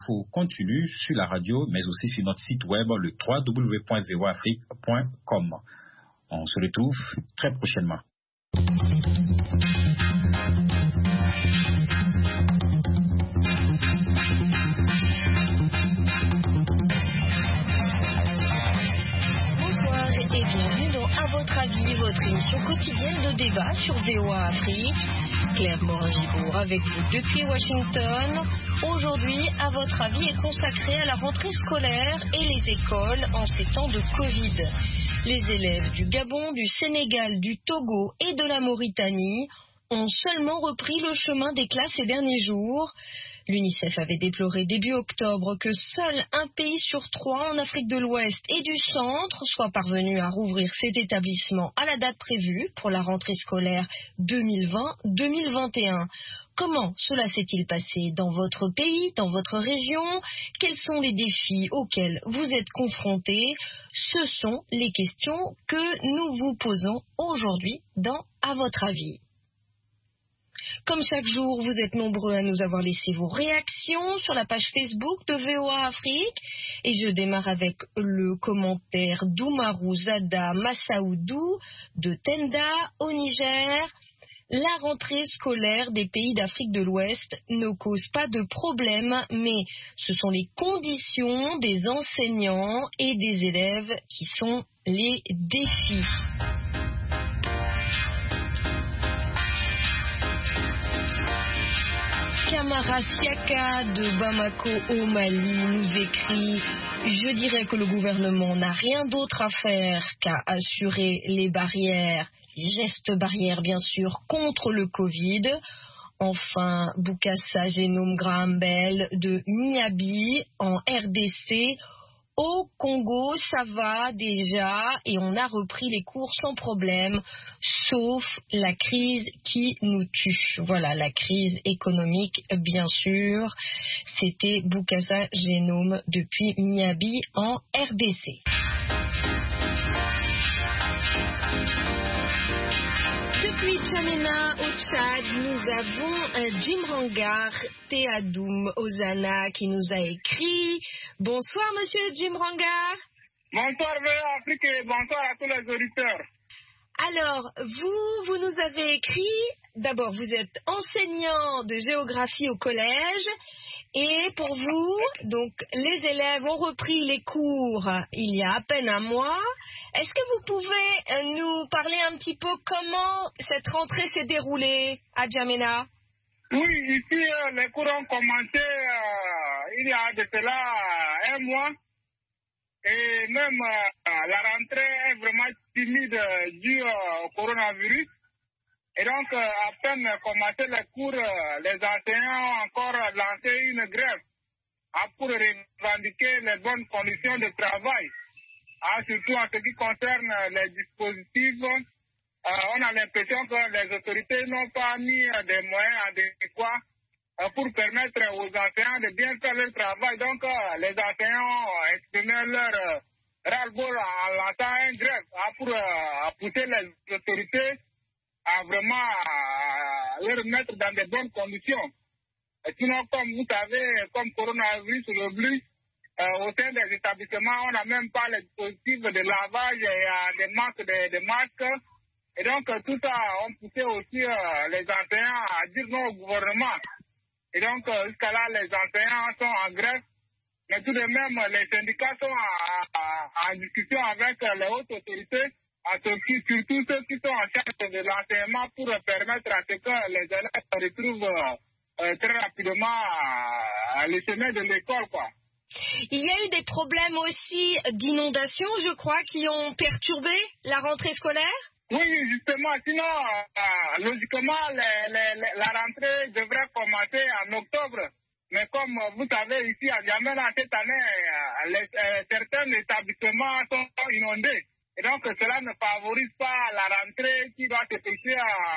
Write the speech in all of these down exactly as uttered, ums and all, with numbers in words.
Info continue sur la radio, mais aussi sur notre site web, le w w w point v o a afrique point com. On se retrouve très prochainement. Bonsoir et bienvenue dans À votre avis, votre émission quotidienne de débat sur V O A Afrique. Claire Morin-Gibourg avec vous depuis Washington. Aujourd'hui, À votre avis est consacré à la rentrée scolaire et les écoles en ces temps de Covid. Les élèves du Gabon, du Sénégal, du Togo et de la Mauritanie ont seulement repris le chemin des classes ces derniers jours. L'UNICEF avait déploré début octobre que seul un pays sur trois en Afrique de l'Ouest et du Centre soit parvenu à rouvrir cet établissement à la date prévue pour la rentrée scolaire deux mille vingt deux mille vingt et un. Comment cela s'est-il passé dans votre pays, dans votre région? Quels sont les défis auxquels vous êtes confrontés? Ce sont les questions que nous vous posons aujourd'hui dans À votre avis. Comme chaque jour, vous êtes nombreux à nous avoir laissé vos réactions sur la page Facebook de V O A Afrique. Et je démarre avec le commentaire d'Oumarou Zada Massaoudou de Tenda au Niger. La rentrée scolaire des pays d'Afrique de l'Ouest ne cause pas de problème, mais ce sont les conditions des enseignants et des élèves qui sont les défis. Kamara Siaka de Bamako au Mali nous écrit « Je dirais que le gouvernement n'a rien d'autre à faire qu'à assurer les barrières, les gestes barrières bien sûr, contre le Covid. » Enfin, Boukassa Genome Graham Bell de Niabi en R D C. Au Congo, ça va déjà et on a repris les cours sans problème, sauf la crise qui nous tue. Voilà, la crise économique, bien sûr. C'était Boukassa Genome depuis Niabi en R D C. Depuis Djamena au Tchad, nous avons Jim Rangar Théadoum Ozana qui nous a écrit. Bonsoir Monsieur Jim Rangar. Bonsoir V O A Afrique et bonsoir à tous les auditeurs. Alors, vous, vous nous avez écrit, d'abord vous êtes enseignant de géographie au collège et pour vous, donc les élèves ont repris les cours il y a à peine un mois. Est-ce que vous pouvez nous parler un petit peu comment cette rentrée s'est déroulée à Djamena? Oui, ici les cours ont commencé euh, il y a de cela un mois. Et même euh, la rentrée est vraiment timide euh, due euh, au coronavirus. Et donc, euh, à peine commencé les cours, euh, les enseignants ont encore lancé une grève hein, pour revendiquer les bonnes conditions de travail. Hein, surtout en ce qui concerne les dispositifs, euh, on a l'impression que les autorités n'ont pas mis euh, des moyens adéquats pour permettre aux enseignants de bien faire leur travail. Donc, euh, les enseignants ont exprimé leur euh, ras-le-bol en lançant un grève hein, pour euh, pousser les autorités à vraiment euh, les remettre dans de bonnes conditions. Et sinon, comme vous savez, comme coronavirus l'oblige, euh, au sein des établissements, on n'a même pas les dispositifs de lavage et euh, des masques, de, de masques. Et donc, euh, tout ça a poussé aussi euh, les enseignants à dire non au gouvernement. Et donc, euh, jusqu'à là, les enseignants sont en grève. Mais tout de même, les syndicats sont en, en discussion avec les hautes autorités, surtout ceux qui sont en charge de l'enseignement pour permettre à ce que les élèves se retrouvent euh, très rapidement à, à le chemin de l'école, quoi. Il y a eu des problèmes aussi d'inondation, je crois, qui ont perturbé la rentrée scolaire? Oui, justement. Sinon, euh, logiquement, les, les, les, la rentrée devrait commencer en octobre. Mais comme vous savez, ici à Djamena, cette année, euh, les, euh, certains établissements sont inondés. Et donc, cela ne favorise pas la rentrée qui doit s'effectuer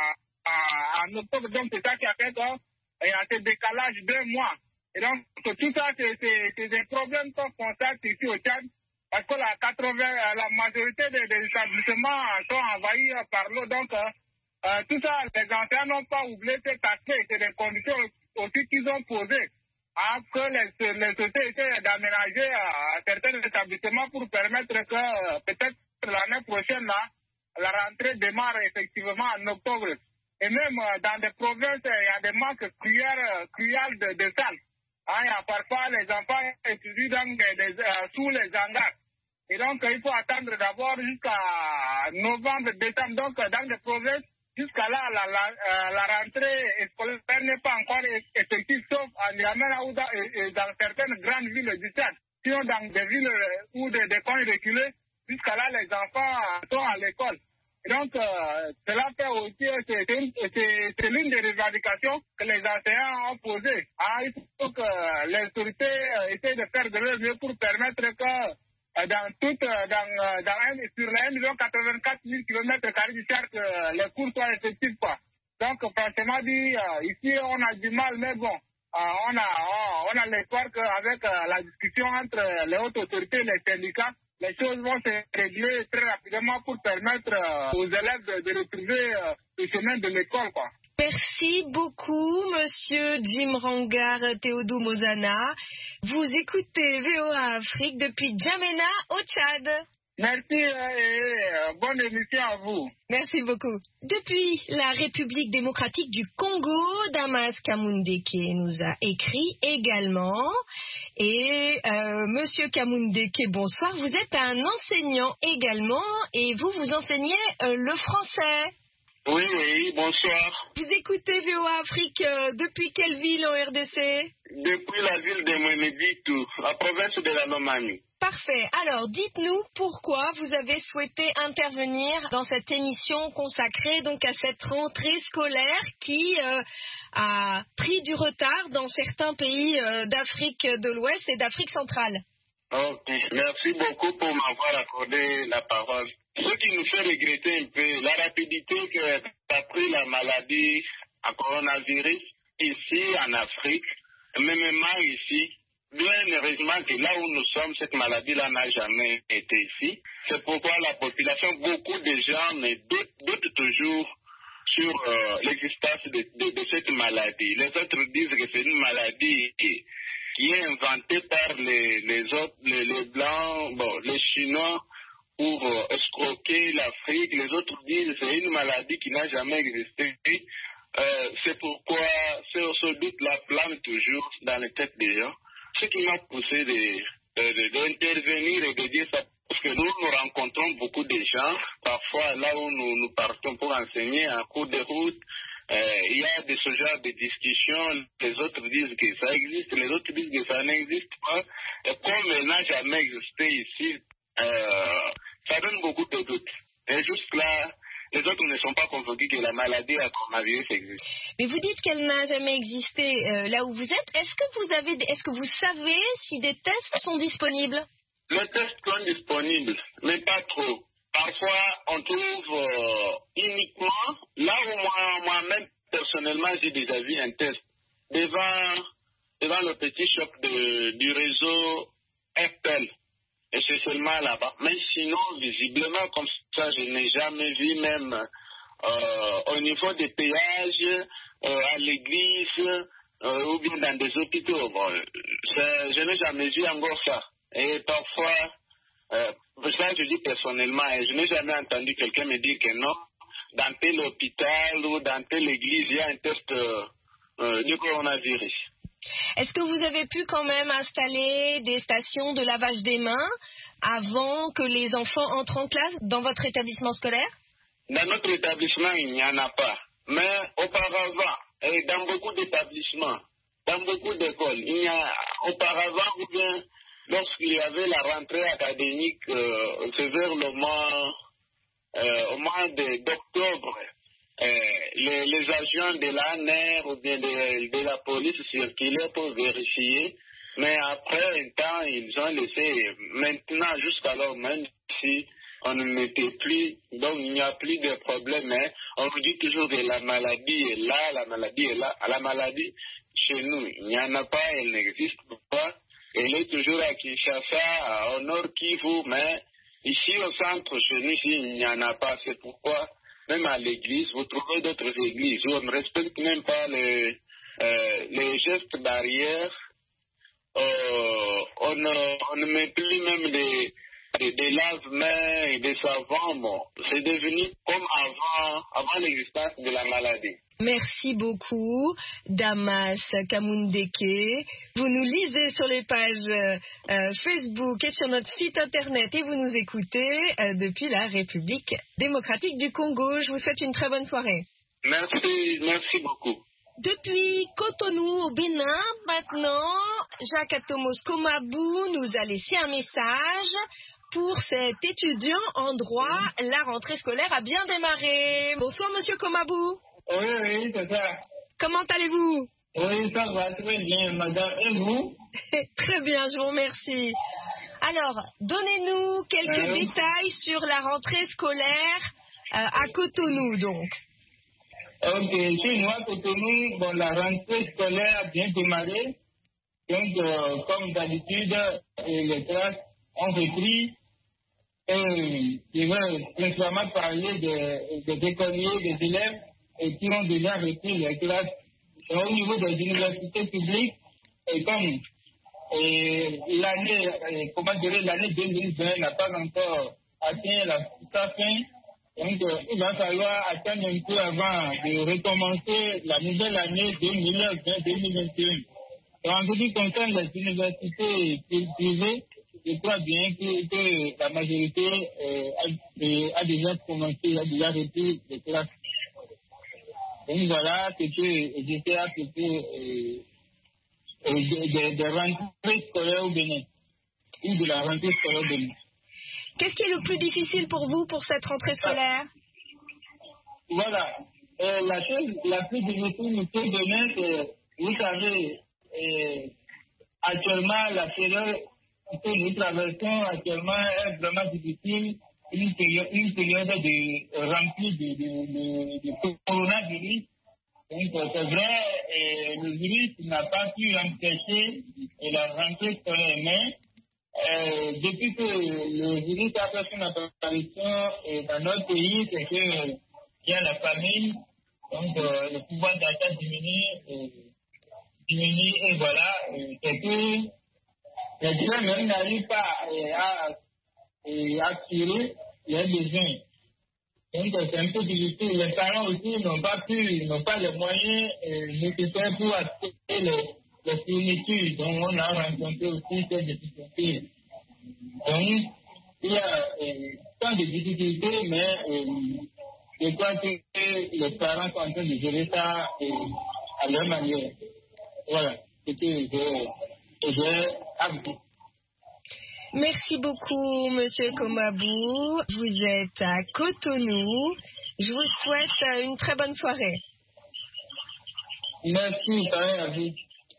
en octobre. Donc, c'est ça qui a fait qu'il y a ce décalage d'un mois. Et donc, tout ça, c'est des problèmes qu'on constate ici au Tchad. Parce que la, quatre-vingts, la majorité des, des établissements sont envahis par l'eau. Donc, euh, tout ça, les enseignants n'ont pas oublié cet aspect. C'est des conditions aussi qu'ils ont posées. à que les, les sociétés essaient d'aménager à certains établissements pour permettre que euh, peut-être l'année prochaine, là, la rentrée démarre effectivement en octobre. Et même euh, dans des provinces, il y a des manques cruels, cruels de, de salles. Hein, il y a parfois les enfants étudient dans des, des, euh, sous les hangars. Et donc, il faut attendre d'abord jusqu'à novembre, décembre. Donc, dans les provinces, jusqu'à là, la, la, euh, la rentrée scolaire n'est pas encore effective, sauf en Yamena ou dans, et, et dans certaines grandes villes du Tchad. Sinon, dans des villes ou des, des coins reculés, jusqu'à là, les enfants sont à l'école. Et donc, euh, cela fait aussi, c'est l'une des revendications que les enseignants ont posées. Ah, il faut que les autorités euh, essayent de faire de leur mieux pour permettre que dans toute, dans, dans un, sur les un million quatre-vingt-quatre mille kilomètres carrés du cercle, les cours soient effectifs, quoi. Donc, franchement dit, euh, ici, on a du mal, mais bon, euh, on a, on a l'espoir qu'avec euh, la discussion entre les hautes autorités et les syndicats, les choses vont se régler très rapidement pour permettre euh, aux élèves de, de retrouver euh, le chemin de l'école, quoi. Merci beaucoup, Monsieur Jim Rangar Théodou Mozana. Vous écoutez V O A Afrique depuis N'Djamena au Tchad. Merci et euh, bonne émission à vous. Merci beaucoup. Depuis la République démocratique du Congo, Damas Kamundeke nous a écrit également. Et euh, Monsieur Kamundeke, bonsoir. Vous êtes un enseignant également et vous, vous enseignez euh, le français. Oui, oui, bonsoir. Vous écoutez V O A Afrique euh, depuis quelle ville en R D C? Depuis la ville de Mweneditu, la province de la Lomami. Parfait. Alors, dites-nous pourquoi vous avez souhaité intervenir dans cette émission consacrée donc à cette rentrée scolaire qui euh, a pris du retard dans certains pays euh, d'Afrique de l'Ouest et d'Afrique centrale. Ok, merci beaucoup pour m'avoir accordé la parole. Ce qui nous fait regretter un peu la rapidité qu'a pris la maladie à coronavirus ici en Afrique, même ici. Bien heureusement que là où nous sommes, cette maladie-là n'a jamais été ici. C'est pourquoi la population, beaucoup de gens doutent toujours sur euh, l'existence de, de, de cette maladie. Les autres disent que c'est une maladie qui, qui est inventée par les, les autres, les, les Blancs, bon, les Chinois, pour euh, escroquer l'Afrique. Les autres disent que c'est une maladie qui n'a jamais existé. Euh, c'est pourquoi ce, ce doute-là plane toujours dans les têtes des gens. Ce qui m'a poussé d'intervenir et de dire ça, parce que nous, nous rencontrons beaucoup de gens, parfois là où nous, nous partons pour enseigner en cours de route, euh, il y a de ce genre de discussions, les autres disent que ça existe, les autres disent que ça n'existe pas, et comme elle n'a jamais existé ici, euh, ça donne beaucoup de doutes. Et juste là, les autres ne sont pas convaincus que la maladie à coronavirus existe. Mais vous dites qu'elle n'a jamais existé euh, là où vous êtes. Est-ce que vous avez, est-ce que vous savez si des tests sont disponibles? Les tests sont disponibles, mais pas trop. Parfois, on trouve euh, uniquement là où moi, moi-même personnellement j'ai déjà vu un test devant devant le petit shop de, du réseau Apple. Et c'est seulement là-bas. Mais sinon, visiblement, comme ça, je n'ai jamais vu même euh, au niveau des péages, euh, à l'église, euh, ou bien dans des hôpitaux. Bon, je n'ai jamais vu encore ça. Et parfois, euh, ça je dis personnellement, et je n'ai jamais entendu quelqu'un me dire que non, dans tel hôpital ou dans telle église, il y a un test euh, euh, du coronavirus. Est-ce que vous avez pu quand même installer des stations de lavage des mains avant que les enfants entrent en classe dans votre établissement scolaire? Dans notre établissement, il n'y en a pas. Mais auparavant, et dans beaucoup d'établissements, dans beaucoup d'écoles, il y a auparavant, ou bien lorsqu'il y avait la rentrée académique, euh, c'est vers le mois, euh, au mois d'octobre. Euh, les, les agents de l'A N R ou bien de, de la police circulaient pour vérifier, mais après un temps, ils ont laissé. Maintenant, jusqu'alors, même si on n'était plus, donc il n'y a plus de problème, mais on vous dit toujours que la maladie est là, la maladie est là. La maladie, chez nous, il n'y en a pas, elle n'existe pas. Elle est toujours à Kinshasa, au Nord Kivu, mais ici au centre, chez nous, ici, il n'y en a pas. C'est pourquoi même à l'église, vous trouvez d'autres églises où on ne respecte même pas les, euh, les gestes barrières euh, on, ne, on ne met plus même des, des, des lave-mains et des savons. Bon, c'est devenu comme avant, avant l'existence de la maladie. Merci beaucoup, Damas Kamundeke. Vous nous lisez sur les pages euh, Facebook et sur notre site internet et vous nous écoutez euh, depuis la République démocratique du Congo. Je vous souhaite une très bonne soirée. Merci, merci beaucoup. Depuis Cotonou au Bénin, maintenant, Jacques Atomos Komabou nous a laissé un message. Pour cet étudiant en droit, la rentrée scolaire a bien démarré. Bonsoir, monsieur Komabou. Oui, oui, c'est ça. Comment allez-vous? Oui, ça va très bien, madame. Et vous? Très bien, je vous remercie. Alors, donnez-nous quelques oui. détails sur la rentrée scolaire euh, à Cotonou, donc. Ok, chez nous, à Cotonou, bon, la rentrée scolaire a bien démarré. Donc, euh, comme d'habitude, les classes ont repris. Et je veux principalement parler des, des écoliers, des élèves et qui ont déjà repris les classes. Et au niveau des universités publiques, et comme et l'année, et, comment dire, l'année deux mille vingt n'a pas encore atteint la, sa fin, donc euh, il va falloir attendre un peu avant de recommencer la nouvelle année deux mille vingt deux mille vingt et un. Et en ce qui concerne les universités privées, je crois bien que, que la majorité euh, a, a déjà commencé, a déjà repris les classes. Donc voilà, c'était, j'étais à côté euh, euh, de, de, de rentrée scolaire au Bénin, ou de la rentrée scolaire au Bénin. Qu'est-ce qui est le plus difficile pour vous pour cette rentrée scolaire? Voilà, euh, la chose la plus difficile au Bénin, c'est, vous savez, euh, actuellement, la période que nous traversons actuellement est vraiment difficile. Une période, une période de, euh, remplie de, de, de, de coronavirus. Donc, euh, c'est vrai, et le virus n'a pas pu empêcher la rentrée scolaire. Mais euh, depuis que le virus a fait son apparition euh, dans notre pays, c'est qu'il y a la famine. Donc, euh, le pouvoir d'achat diminue, euh, diminue et voilà, euh, c'est que les gens même n'arrivent pas euh, à et assurer les besoins. Donc, c'est un peu difficile. Les parents aussi n'ont pas pu, n'ont pas les moyens euh, nécessaires pour acheter les, les fournitures. Donc, on a rencontré aussi ces difficultés. Donc, il y a euh, tant de difficultés, mais euh, je crois que les parents sont en train de gérer ça euh, à leur manière. Voilà, c'est ce que j'ai appris. Merci beaucoup, monsieur Komabou. Vous êtes à Cotonou. Je vous souhaite une très bonne soirée. Merci, pareil à vous.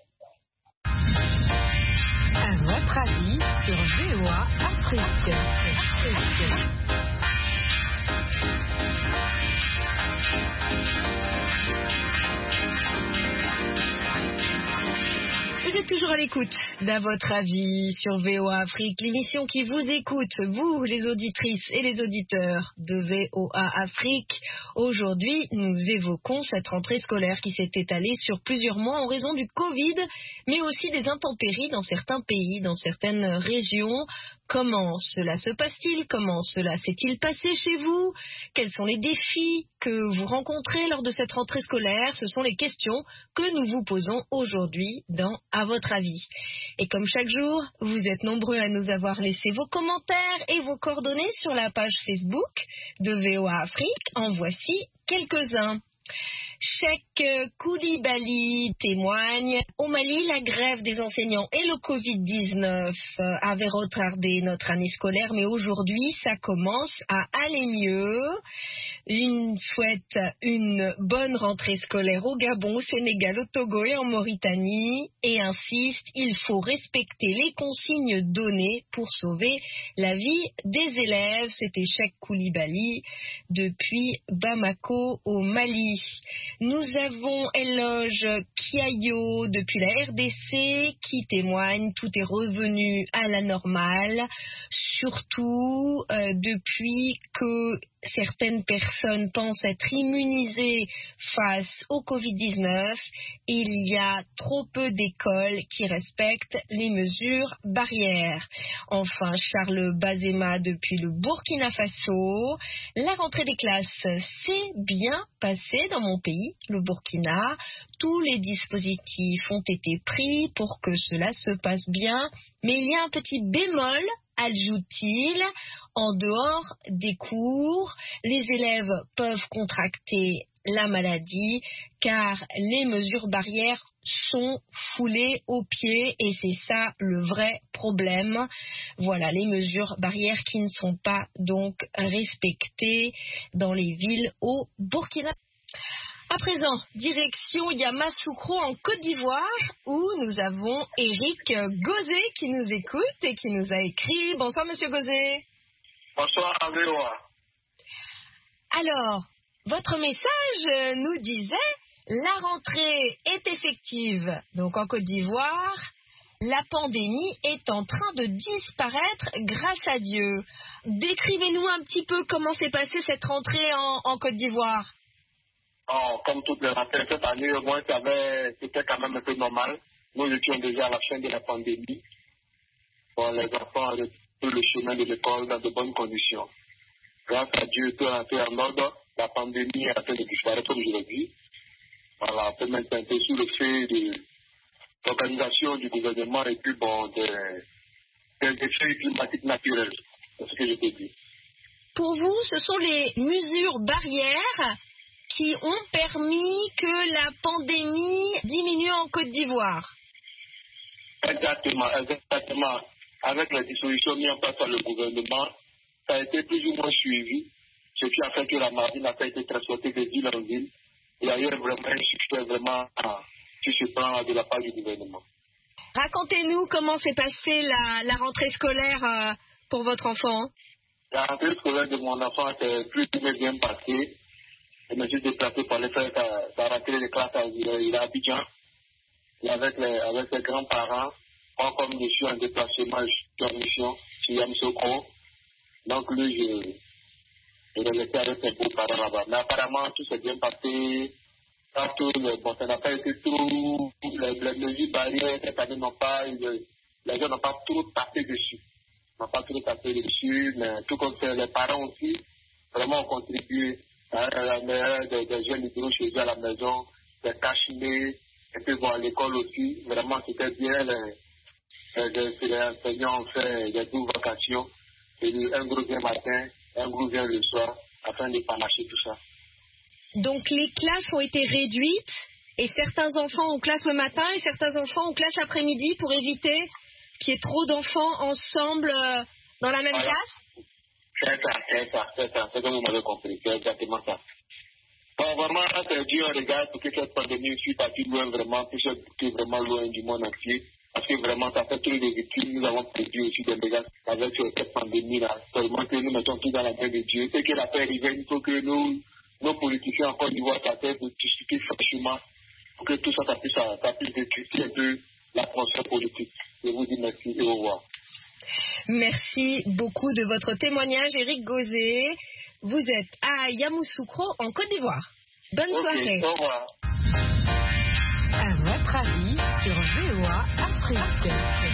À votre avis sur V O A Afrique. Afrique. Vous êtes toujours à l'écoute d'À votre avis sur V O A Afrique, l'émission qui vous écoute, vous les auditrices et les auditeurs de V O A Afrique. Aujourd'hui, nous évoquons cette rentrée scolaire qui s'est étalée sur plusieurs mois en raison du Covid, mais aussi des intempéries dans certains pays, dans certaines régions. Comment cela se passe-t-il? Comment cela s'est-il passé chez vous? Quels sont les défis que vous rencontrez lors de cette rentrée scolaire? Ce sont les questions que nous vous posons aujourd'hui dans À votre avis. Et comme chaque jour, vous êtes nombreux à nous avoir laissé vos commentaires et vos coordonnées sur la page Facebook de V O A Afrique. En voici quelques-uns. Cheikh Koulibaly témoigne. Au Mali, la grève des enseignants et le covid dix-neuf avaient retardé notre année scolaire, mais aujourd'hui, ça commence à aller mieux. Il souhaite une bonne rentrée scolaire au Gabon, au Sénégal, au Togo et en Mauritanie et insiste, il faut respecter les consignes données pour sauver la vie des élèves. C'était Cheikh Koulibaly depuis Bamako au Mali. Nous avons Eloge Kiayo depuis la R D C qui témoigne, tout est revenu à la normale, surtout euh, depuis que certaines personnes pensent être immunisées face au covid dix-neuf, il y a trop peu d'écoles qui respectent les mesures barrières. Enfin, Charles Bazema depuis le Burkina Faso. La rentrée des classes s'est bien passée dans mon pays, le Burkina. Tous les dispositifs ont été pris pour que cela se passe bien, mais il y a un petit bémol, ajoute-t-il. En dehors des cours, les élèves peuvent contracter la maladie car les mesures barrières sont foulées aux pieds et c'est ça le vrai problème. Voilà, les mesures barrières qui ne sont pas donc respectées dans les villes au Burkina. À présent, direction Yamoussoukro en Côte d'Ivoire où nous avons Éric Gauzé qui nous écoute et qui nous a écrit. Bonsoir Monsieur Gauzé. Bonsoir à V O A. Alors, votre message nous disait la rentrée est effective. Donc en Côte d'Ivoire, la pandémie est en train de disparaître grâce à Dieu. Décrivez-nous un petit peu comment s'est passée cette rentrée en, en Côte d'Ivoire. Oh, comme toutes les rentrées cette année, au moins c'était quand même un peu normal. Nous étions déjà à la fin de la pandémie. Bon, les enfants ont pris le chemin de l'école dans de bonnes conditions. Grâce à Dieu, tout a été en ordre. La pandémie a fait de disparaître aujourd'hui. Voilà, on peut maintenant être sous le fait de l'organisation du gouvernement et puis bon, des, des effets climatiques naturels. C'est ce que je peux dire. Pour vous, ce sont les mesures barrières qui ont permis que la pandémie diminue en Côte d'Ivoire. Exactement, exactement. Avec les dispositions mises en place par le gouvernement, ça a été plus ou moins suivi, ce qui a fait que la maladie n'a pas été transportée de ville en ville. Il y a eu vraiment un succès vraiment qui se prend de la part du gouvernement. Racontez-nous comment s'est passée la, la rentrée scolaire euh, pour votre enfant. La rentrée scolaire de mon enfant s'est plus ou moins bien passée. Je me suis déplacé pour aller faire sa, sa rentrée de classe à, il est à Abidjan. Et avec, les, avec ses grands-parents, moi comme je suis en déplacement, je suis en mission sur Yamoussoukro. Donc lui, je, je l'ai laissé avec ses beaux-parents là-bas. Mais apparemment, tout s'est bien passé. Tout, bon, ça n'a pas été tout. Les, les mesures barrières cette année n'ont pas, les, les gens n'ont pas trop tapé dessus. N'ont pas trop tapé dessus, mais tout comme ça, les parents aussi, vraiment ont contribué à la meilleure des, des jeunes libéraux chez eux à la maison, des cachinés, et puis bon, à l'école aussi. Vraiment, c'était bien. Les, les, les enseignants ont fait des doubles vacations. Et un gros bien matin, un gros bien le soir, afin de panacher tout ça. Donc les classes ont été réduites et certains enfants ont classe le matin et certains enfants ont classe l'après-midi pour éviter qu'il y ait trop d'enfants ensemble euh, dans la même voilà. classe. C'est ça, c'est ça, c'est ça, c'est comme vous m'avez compris, c'est exactement ça. Bon, vraiment, c'est dur, regarde, pour que cette pandémie soit partie loin vraiment, puis c'est vraiment loin du monde entier. Parce que vraiment, ça fait tous les victimes. Nous avons prévu aussi des dégâts avec cette pandémie-là. Seulement que nous mettons tout dans la main de Dieu. Et que la paix arrive, il faut que nous, nos politiciens en Côte d'Ivoire, ça fait de discuter franchement pour que tout ça, ça puisse, ça puisse décrypter un peu la procédure politique. Je vous dis merci et au revoir. Merci beaucoup de votre témoignage, Éric Gauzé. Vous êtes à Yamoussoukro, en Côte d'Ivoire. Bonne okay, soirée. Au revoir. À votre avis sur V O A Afrique.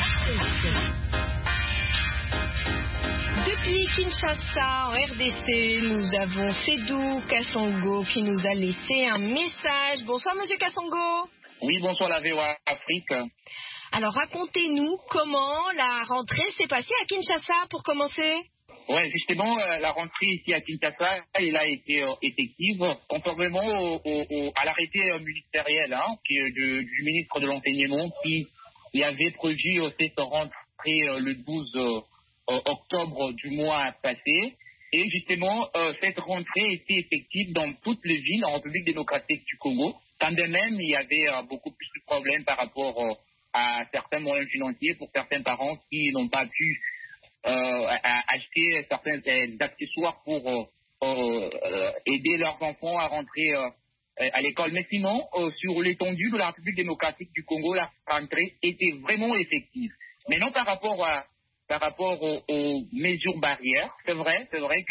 Depuis Kinshasa, en R D C, nous avons Sédou Kassongo qui nous a laissé un message. Bonsoir, Monsieur Kassongo. Oui, bonsoir, la V O A Afrique. Alors, racontez-nous comment la rentrée s'est passée à Kinshasa pour commencer. Oui, justement, euh, la rentrée ici à Kinshasa, elle a été euh, effective, conformément au, au, au, à l'arrêté euh, ministériel hein, qui, de, du ministre de l'Enseignement qui y avait prévu euh, cette rentrée euh, le douze euh, octobre du mois passé. Et justement, euh, cette rentrée était effective dans toutes les villes en République démocratique du Congo. Quand de même, il y avait euh, beaucoup plus de problèmes par rapport euh, à certains moyens financiers pour certains parents qui n'ont pas pu euh, acheter certains euh, accessoires pour euh, euh, aider leurs enfants à rentrer euh, à l'école. Mais sinon, euh, sur l'étendue de la République démocratique du Congo, la rentrée était vraiment effective. Maintenant, par rapport à par rapport aux, aux mesures barrières, c'est vrai, c'est vrai que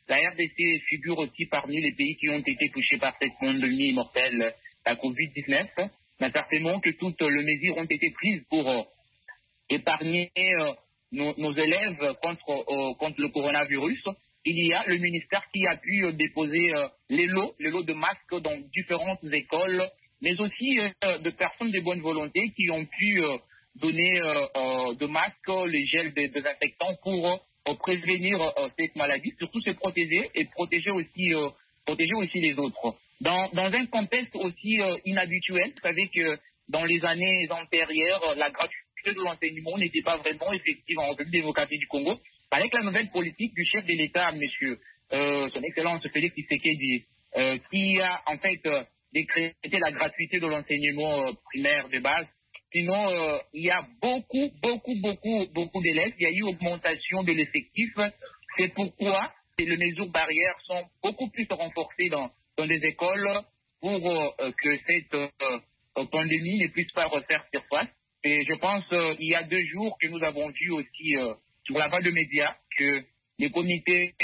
la R D C figure aussi parmi les pays qui ont été touchés par cette pandémie mortelle, la covid dix-neuf. Mais certainement que toutes les mesures ont été prises pour euh, épargner euh, nos, nos élèves contre, euh, contre le coronavirus. Il y a le ministère qui a pu euh, déposer euh, les lots, les lots de masques dans différentes écoles, mais aussi euh, de personnes de bonne volonté qui ont pu euh, donner euh, euh, de masques, les gels des désinfectants pour euh, prévenir euh, cette maladie, surtout se protéger et protéger aussi, euh, protéger aussi les autres. Dans, dans un contexte aussi euh, inhabituel, vous savez que dans les années antérieures, la gratuité de l'enseignement n'était pas vraiment effective en République démocratique du Congo. Avec la nouvelle politique du chef de l'État, monsieur, euh, son Excellence Félix Tshisekedi, euh, qui a en fait euh, décrété la gratuité de l'enseignement euh, primaire de base. Sinon, euh, il y a beaucoup, beaucoup, beaucoup, beaucoup d'élèves. Il y a eu augmentation de l'effectif. C'est pourquoi les mesures barrières sont beaucoup plus renforcées dans, dans les écoles pour euh, que cette euh, pandémie ne puisse pas refaire surface. Et je pense euh, il y a deux jours que nous avons vu aussi euh, sur la vague de médias que les comités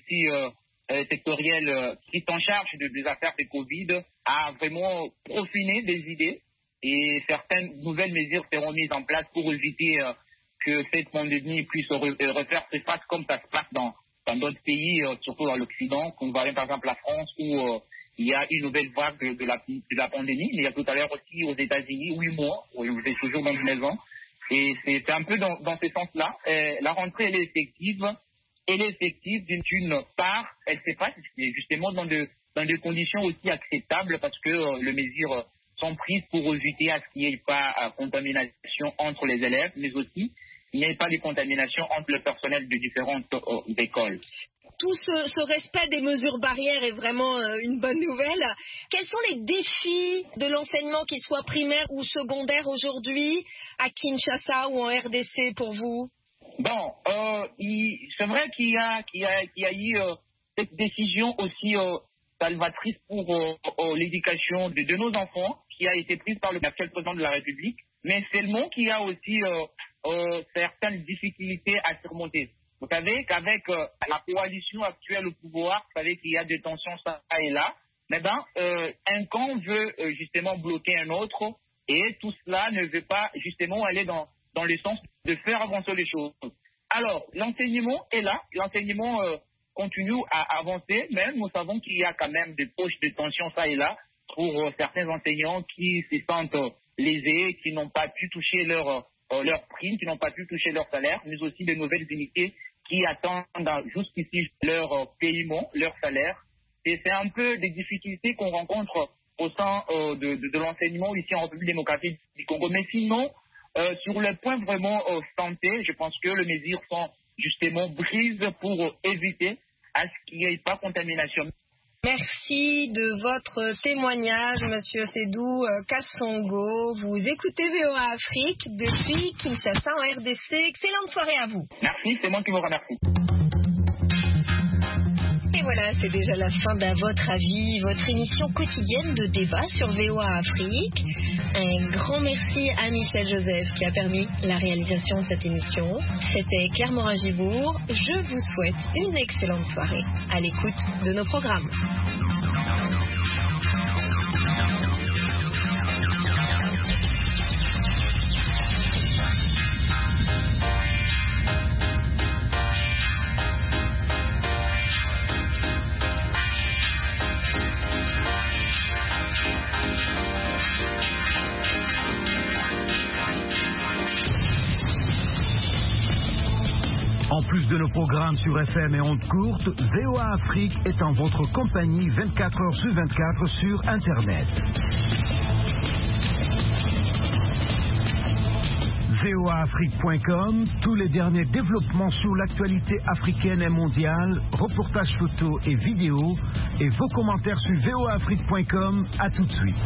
multi-sectoriels euh, euh, qui sont en charge de, des affaires de Covid a vraiment profiné des idées et certaines nouvelles mesures seront mises en place pour éviter euh, que cette pandémie puisse re, euh, refaire surface comme ça se passe dans dans d'autres pays, euh, surtout dans l'Occident, comme par exemple la France, où euh, il y a une nouvelle vague de, de, la, de la pandémie. Mais il y a tout à l'heure aussi aux États-Unis, huit mois, où vous êtes toujours dans une maison. Et c'est un peu dans, dans ce sens-là. Euh, la rentrée, elle est effective. Elle est effective d'une part, elle se passe justement dans, de, dans des conditions aussi acceptables parce que euh, les mesures sont prises pour éviter à ce qu'il n'y ait pas euh, contamination entre les élèves, mais aussi il n'y ait pas de contamination entre le personnel de différentes euh, écoles. Tout ce, ce respect des mesures barrières est vraiment euh, une bonne nouvelle. Quels sont les défis de l'enseignement, qu'il soit primaire ou secondaire aujourd'hui, à Kinshasa ou en R D C pour vous? Bon, euh, il, c'est vrai qu'il y a, qu'il y a, qu'il y a eu euh, cette décision aussi euh, salvatrice pour euh, euh, l'éducation de, de nos enfants, qui a été prise par le actuel président de la République, mais seulement qu'il y a aussi euh, euh, certaines difficultés à surmonter. Vous savez qu'avec euh, la coalition actuelle au pouvoir, vous savez qu'il y a des tensions ça et là, mais ben, euh, un camp veut euh, justement bloquer un autre, et tout cela ne veut pas justement aller dans, dans le sens de faire avancer les choses. Alors, l'enseignement est là, l'enseignement euh, continue à avancer, mais nous savons qu'il y a quand même des poches de tension ça et là pour euh, certains enseignants qui se sentent euh, lésés, qui n'ont pas pu toucher leur, euh, leur prime, qui n'ont pas pu toucher leur salaire, mais aussi de nouvelles unités qui attendent jusqu'ici leur euh, paiement, leur salaire. Et c'est un peu des difficultés qu'on rencontre au sein euh, de, de, de l'enseignement ici en République démocratique du Congo. Mais sinon, euh, sur le point vraiment euh, santé, je pense que les mesures sont justement prises pour euh, éviter à ce qu'il n'y ait pas contamination. Merci de votre témoignage, Monsieur Sédou Kassongo. Vous écoutez V O A Afrique depuis Kinshasa en R D C. Excellente soirée à vous. Merci, c'est moi qui vous remercie. Et voilà, c'est déjà la fin d'À votre avis, votre émission quotidienne de débat sur V O A Afrique. Un grand merci à Michel Joseph qui a permis la réalisation de cette émission. C'était Claire Morin-Gibourg. Je vous souhaite une excellente soirée à l'écoute de nos programmes. En plus de nos programmes sur F M et ondes courtes, V O A Afrique est en votre compagnie vingt-quatre heures sur vingt-quatre sur Internet. V O A Afrique point com, tous les derniers développements sur l'actualité africaine et mondiale, reportages photos et vidéos, et vos commentaires sur V O A Afrique point com. À tout de suite.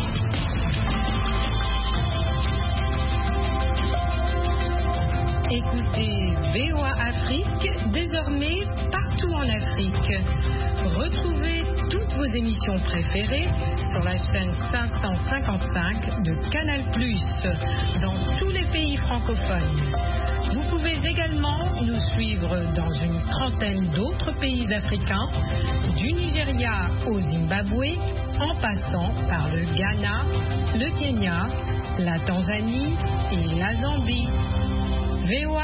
Écoutez V O A Afrique, désormais partout en Afrique. Retrouvez toutes vos émissions préférées sur la chaîne cinq cent cinquante-cinq de Canal plus, dans tous les pays francophones. Vous pouvez également nous suivre suivre dans une trentaine d'autres pays africains, du Nigeria au Zimbabwe, en passant par le Ghana, le Kenya, la Tanzanie et la Zambie. V O A